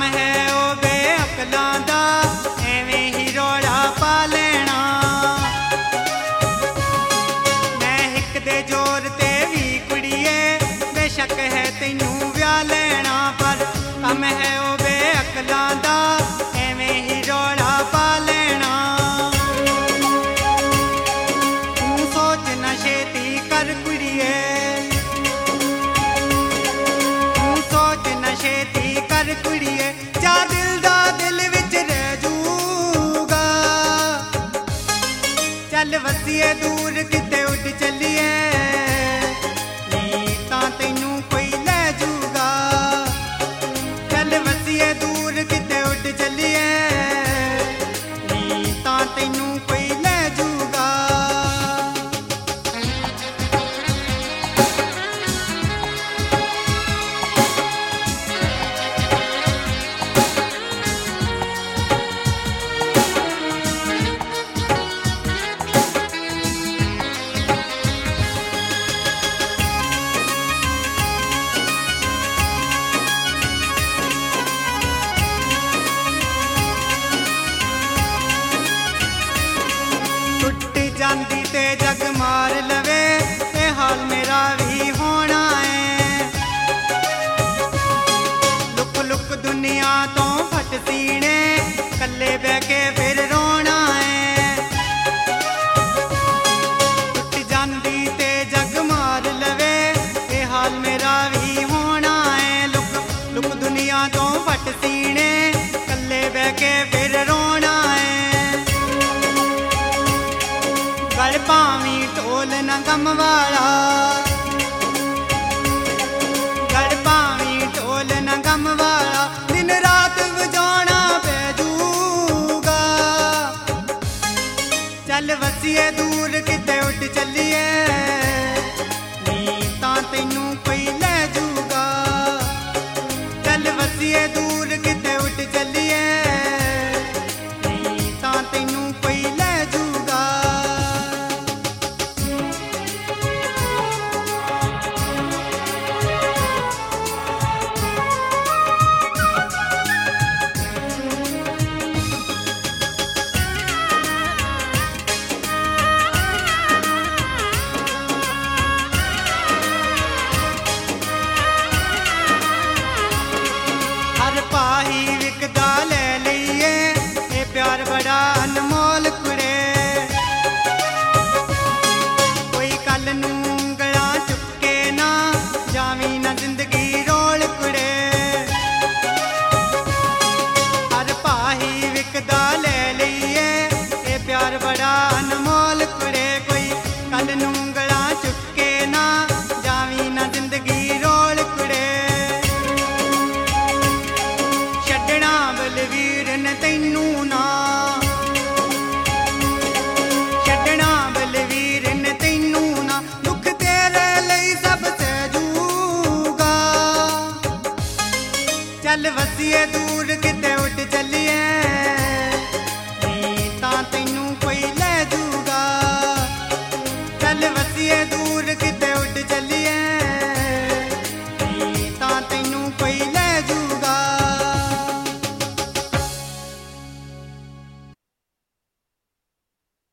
ਕੰਮ ਹੈ ਉਹ ਬੇਅਕਲਾਂ ਦਾ, ਐਵੇਂ ਹੀ ਰੌਲਾ ਪਾ ਲੈਣਾ। ਮੈਂ ਹਿੱਕ ਦੇ ਜ਼ੋਰ ਤੇ ਵੀ ਕੁੜੀਏ ਬੇਸ਼ੱਕ ਹੈ ਤੈਨੂੰ ਵਿਆਹ ਲੈਣਾ, ਪਰ ਕੰਮ ਹੈ ਉਹ ਬੇਅਕਲਾਂ ਦਾ, ਐਵੇਂ ਹੀ ਰੌਲਾ ਪਾ ਲੈਣਾ। ਤੂੰ ਸੋਚ ਨਾ ਛੇਤੀ ਕਰ ਕੁੜੀਏ, ਤੂੰ ਸੋਚ ਨਾ ਛੇਤੀ ਕਰ ਕੁੜੀਏ, ਜਾ ਦਿਲ ਦਾ ਦਿਲ ਵਿੱਚ ਰਹਿ ਜੂਗਾ। ਚੱਲ ਵਸੀਏ ਦੂਰ ਕਿਤੇ ਉੱਡ ਚੱਲੀਏ, ਨਹੀਂ ਤਾਂ ਤੈਨੂੰ ਕੋਈ ਲੈ ਜੂਗਾ। ਚੱਲ ਵਸੀਏ ਦੂਰ ਕਿਤੇ ਉੱਡ ਚੱਲੀਏ, ਨਹੀਂ ਤਾਂ ਤੈਨੂੰ ਕੋਈ ਲੈ ਜੂਗਾ। ਟੁੱਟ ਜਾਂਦੀ ਤੇ ਜਗ ਮਾਰ ਲਵੇ, ਇਹ ਹਾਲ ਮੇਰਾ ਵੀ ਹੋਣਾ ਏ। ਲੁਕ ਲੁਕ ਦੁਨੀਆ ਤੋਂ ਫਟ ਸੀਨੇ, ਕੱਲੇ ਬਹਿ ਕੇ ਫਿਰ ਰੋਣਾ ਏ। ਟੁੱਟ ਜਾਂਦੀ ਤੇ ਜਗ ਮਾਰ ਲਵੇ, ਇਹ ਹਾਲ ਮੇਰਾ ਵੀ ਹੋਣਾ ਏ। ਲੁਕ ਲੁਕ ਦੁਨੀਆ ਤੋਂ ਫਟ ਸੀਨੇ, ਕੱਲੇ ਬਹਿ ਕੇ ਫਿਰ ਰੋਣਾ ਏ। ਗਲ ਭਾਵੀਂ ਢੋਲ ਨਾ ਗਮ ਵਾਲਾ, ਗਲ ਭਾਵੀਂ ਢੋਲ ਨਾ ਗਮ ਵਾਲਾ, ਦਿਨ ਰਾਤ ਵਜਾਉਣਾ ਪੈ ਜੂਗਾ। ਚੱਲ ਵਸੀਏ ਦੂਰ ਕਿਤੇ ਉੱਡ ਚੱਲੀਏ, ਨਹੀਂ ਤਾਂ ਤੈਨੂੰ ਕੋਈ ਲੈ ਜੂਗਾ। ਚੱਲ ਵਸੀਏ ਦੂਰ ਕਿਤੇ ਉੱਡ ਚੱਲੀਏ, ਨਹੀਂ ਤਾਂ ਤੈਨੂੰ ਕੋਈ ਲੈ ਜੂਗਾ। ਹਰ ਪਾਹੀ ਵਿਕਦਾ ਲੈ ਲਈਏ, ਇਹ ਪਿਆਰ ਬੜਾ ਅਨਮੋਲ ਕੁੜੇ। ਕੋਈ ਕੱਲ ਨੂੰ ਉਂਗਲਾਂ ਚੁੱਕੇ ਨਾ, ਜਾਵੀਂ ਨਾ ਜ਼ਿੰਦਗੀ ਰੋਲ ਕੁੜੇ। ਹਰ ਪਾਹੀ ਵਿਕਦਾ ਲੈ ਲਈਏ, ਇਹ ਪਿਆਰ ਬੜਾ ਅਨਮੋਲ ਕੁੜੇ। ਕੋਈ ਕੱਲ ਨੂੰ ਉਂਗਲਾਂ ਚੁੱਕੇ ਨਾ, ਜਾਵੀਂ ਨਾ ਜ਼ਿੰਦਗੀ ਰੋਲ ਕੁੜੇ। ਛੱਡਣਾ ਬਲਵੀਰ ਨੇ ਤੈਨੂੰ ਨਾ, ਛੱਡਣਾ ਬਲਵੀਰ ਨੇ ਤੈਨੂੰ ਨਾ, ਦੁੱਖ ਤੇਰੇ ਲਈ ਸਭ ਸਹਿ ਜੂਗਾ। ਚੱਲ ਵਸੀਏ